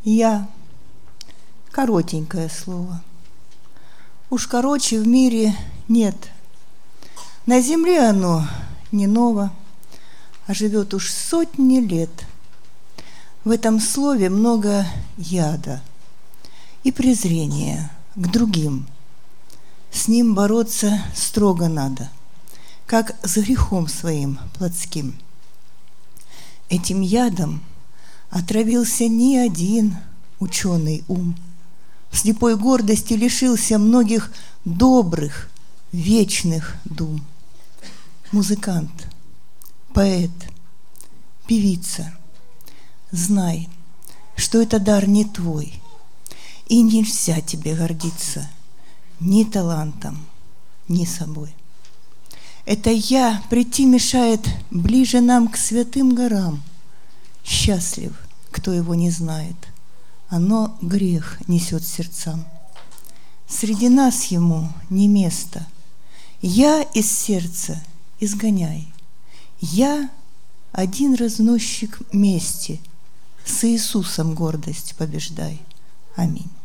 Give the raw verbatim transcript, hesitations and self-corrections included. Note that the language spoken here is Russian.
Я. Коротенькое слово. Уж короче в мире нет. На земле оно не ново, а живет уж сотни лет. В этом слове много яда и презрения к другим. С ним бороться строго надо, как с грехом своим плотским. Этим ядом отравился не один ученый ум. В слепой гордости лишился многих добрых, вечных дум. Музыкант, поэт, певица, знай, что это дар не твой, и нельзя тебе гордиться ни талантом, ни собой. Это «я» прийти мешает ближе нам к святым горам. Счастлив, кто его не знает, оно грех несет сердцам. Среди нас ему не место. Я из сердца изгоняй. Я один разносчик мести. С Иисусом гордость побеждай. Аминь.